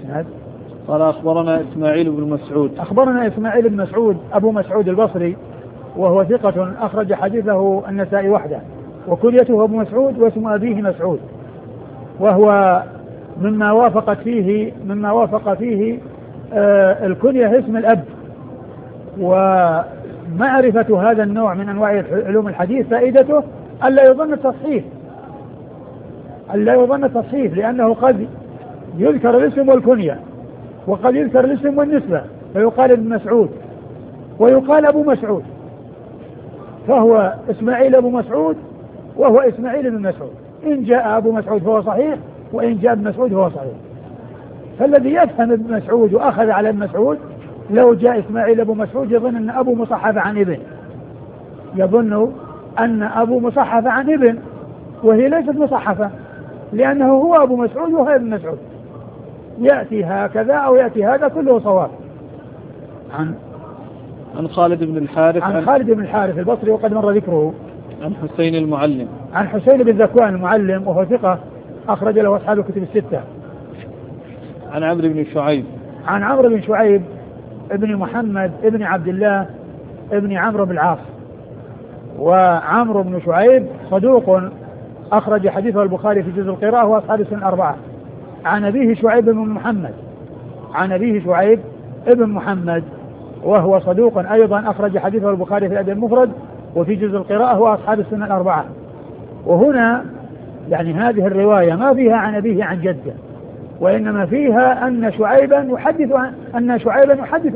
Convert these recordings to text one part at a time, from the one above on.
قال أخبرنا إسماعيل بن مسعود. أخبرنا إسماعيل بن مسعود أبو مسعود البصري وهو ثقة أخرج حديثه النسائي وحده، وكنيته أبو مسعود واسم أبيه مسعود، وهو مما وافق فيه الكنية اسم الأب. ومعرفة هذا النوع من أنواع علوم الحديث فائدته ألا يظن التصحيف، لأنه قد يذكر الاسم والكنية وقد يذكر الاسم والنسبة فيقال ابن مسعود ويقال أبو مسعود، فهو إسماعيل أبو مسعود وهو إسماعيل بن مسعود، إن جاء أبو مسعود فهو صحيح وإن جاء ابن مسعود فهو صحيح. فالذي يفهم ابن مسعود وأخذ على ابن مسعود لو جاء إسماعيل أبو مسعود يظن أن أبو مصحف عن ابن، وهي ليست مصحفة، لأنه هو أبو مسعود وهو ابن مسعود، يأتي هكذا أو يأتي هذا كله صواب. عن خالد بن الحارث البصري وقد مر ذكره. عن حسين بن ذكوان المعلم وهو ثقة أخرج له أصحاب الكتب الستة. عن عمرو بن شعيب ابن محمد ابن عبد الله ابن عمرو بن العاص، وعمرو بن شعيب صدوق أخرج حديثه البخاري في جزء القراءة وأصحاب السنن الأربعة. عن أبيه شعيب ابن محمد وهو صدوق أيضا أخرج حديثه البخاري في الأدب المفرد وفي جزء القراءة وأصحاب السنن الأربعة. وهنا يعني هذه الرواية ما فيها عن أبيه عن جده، وإنما فيها أن شعيبا يحدث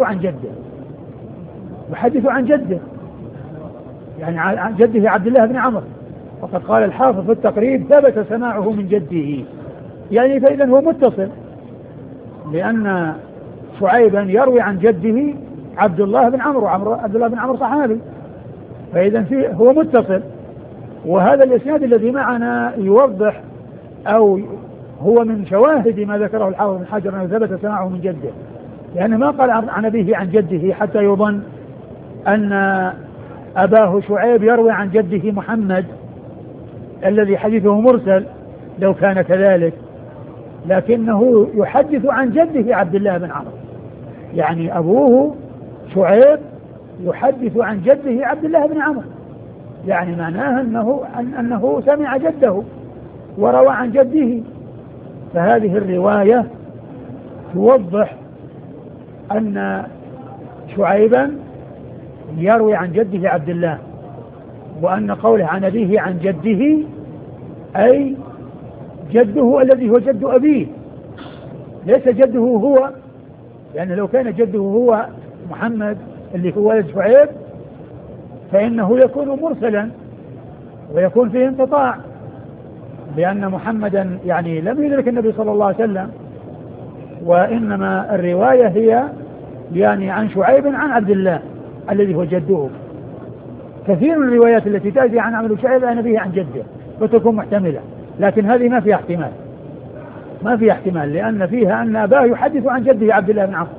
عن جده يعني عن جده عبد الله بن عمرو، وقد قال الحافظ في التقريب ثبت سماعه من جده، يعني فإذا هو متصل، لأن شعيبا يروي عن جده عبد الله بن عمرو صحابي، فإذا هو متصل. وهذا الإسناد الذي معنا يوضح أو هو من شواهد ما ذكره الحافظ بن حجر أنه ثبت سماعه من جده، لأنه ما قال عن أبيه عن جده حتى يظن أن أباه شعيب يروي عن جده محمد الذي حديثه مرسل لو كان كذلك، لكنه يحدث عن جده عبد الله بن عمرو، يعني أبوه شعيب يحدث عن جده عبد الله بن عمرو، يعني معناه أنه سمع جده وروى عن جده. فهذه الرواية توضح أن شعيبا يروي عن جده عبد الله، وأن قوله عن أبيه عن جده أي جده الذي هو جد أبيه، ليس جده هو، لأن لو كان جده هو محمد اللي هو ولد شعيب فإنه يكون مرسلا ويكون فيه انقطاع، لأن محمدا يعني لم يدرك النبي صلى الله عليه وسلم، وإنما الرواية هي يعني عن شعيب عن عبد الله الذي هو جده. كثير من الروايات التي تأتي عن عمرو بن شعيب عن أبيه عن جده فتكون محتملة، لكن هذه ما فيها احتمال لأن فيها أن أباه يحدث عن جده عبد الله بن عمرو،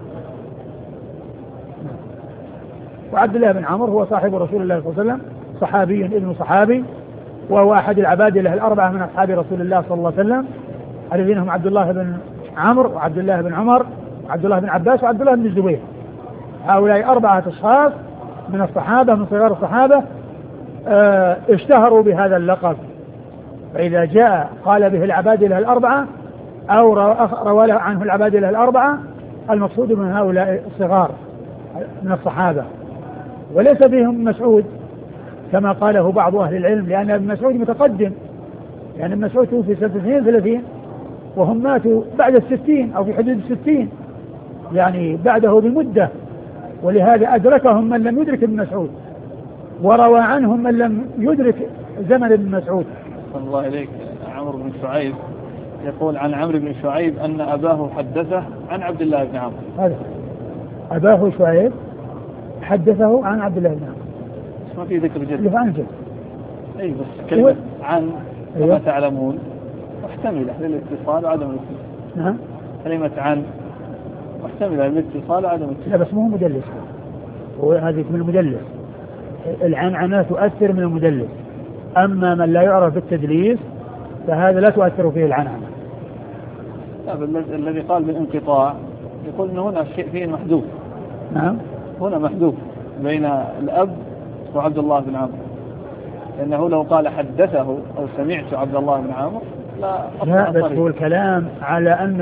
وعبد الله بن عمرو هو صاحب رسول الله صلى الله عليه وسلم، صحابي ابن صحابي، وهو أحد العبادلة الأربعة من أصحاب رسول الله صلى الله عليه وسلم الذين هم عبد الله بن عمرو وعبد الله بن عمر وعبد الله بن عباس وعبد الله بن الزبير. هؤلاء 4 أشخاص من الصحابة من صغار الصحابة اشتهروا بهذا اللقب، فإذا جاء قال به العبادلة الأربعة أو روى عنه العبادلة الأربعة المقصود من هؤلاء الصغار من الصحابة، وليس بهم مسعود كما قاله بعض أهل العلم، لأن ابن مسعود متقدم، يعني ابن مسعود توفي سنة 32 وهم ماتوا بعد 60 أو في حدود 60، يعني بعده بمدة، ولهذا أدركهم من لم يدرك ابن مسعود وروى عنهم من لم يدرك زمن ابن مسعود. صلى الله عليك. عمرو بن شعيب يقول عن عمرو بن شعيب أن أباه حدثه عن عبد الله بن عمرو. هذا أباه شعيب حدثه عن عبد الله بن عمرو، ما في ذكر جد اللي عن جد. أي بس كلمة عن كما تعلمون محتملة للاتصال وعدم الاتصال. نعم. كلمة عن محتملة للاتصال وعدم الاتصال. لا بس مو مدلس، وهذه من المدلس، العنعنة تؤثر من المدلس، أما من لا يعرف بالتدليس فهذا لا تؤثر فيه العنعنة. الذي قال بالانقطاع يقول أن هنا شيء فيه محذوف. نعم هنا محذوف بين الأب وعبد الله بن عمرو، لأنه لو قال حدثه أو سمعت عبد الله بن عمرو لا بس هو الكلام على أن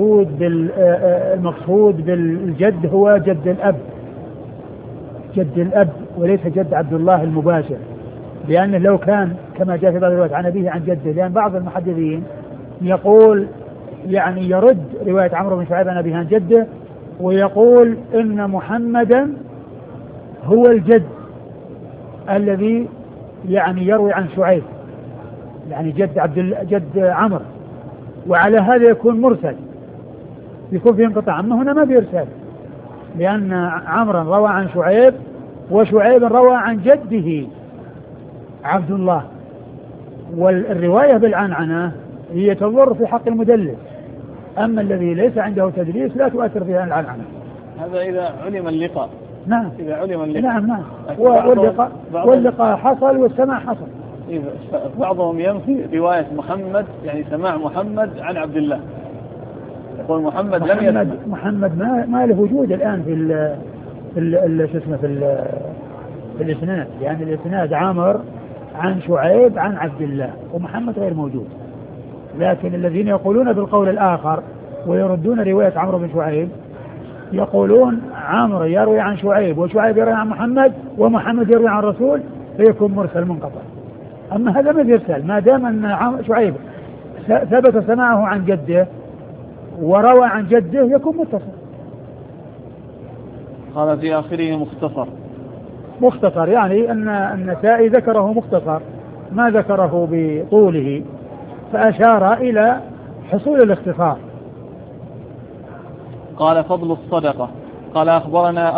المقصود بالجد هو جد الأب وليس جد عبد الله المباشر، لأنه لو كان كما جاء في بعض الروايات عن أبيه عن جده، لأن بعض المحدثين يقول يعني يرد رواية عمرو بن شعيب عن أبيه عن جده ويقول إن محمدا هو الجد الذي يعني يروي عن شعيب، يعني جد عمرو، وعلى هذا يكون مرسل، يكون فيه انقطاع. أما هنا ما بيرسل، لأن عمرو روى عن شعيب وشعيب روى عن جده عبد الله، والرواية بالعنعنة هي تضر في حق المدلس، أما الذي ليس عنده تدليس لا تؤثر فيها العنعنة. هذا إذا علم اللقاء. نعم إذا علم اللقاء. نعم واللقاء حصل والسماع حصل. بعضهم ينفي رواية محمد، يعني سماع محمد عن عبد الله، يقول محمد لم يسمع. محمد ما له وجود الآن في الإسناد، يعني الإسناد عامر عن شعيب عن عبد الله ومحمد غير موجود. لكن الذين يقولون بالقول الآخر ويردون رواية عمرو بن شعيب يقولون عمرو يروي عن شعيب وشعيب يروي عن محمد ومحمد يروي عن الرسول، فيكون مرسل منقطع. أما هذا ما يرسل ما دام أن شعيب ثبت سماعه عن جده وروى عن جده يكون متصل. قال في آخره مختصر، يعني أن النسائي ذكره مختصر ما ذكره بطوله، فأشار إلى حصول الاختصار. قال فضل الصدقة. قال أخبرنا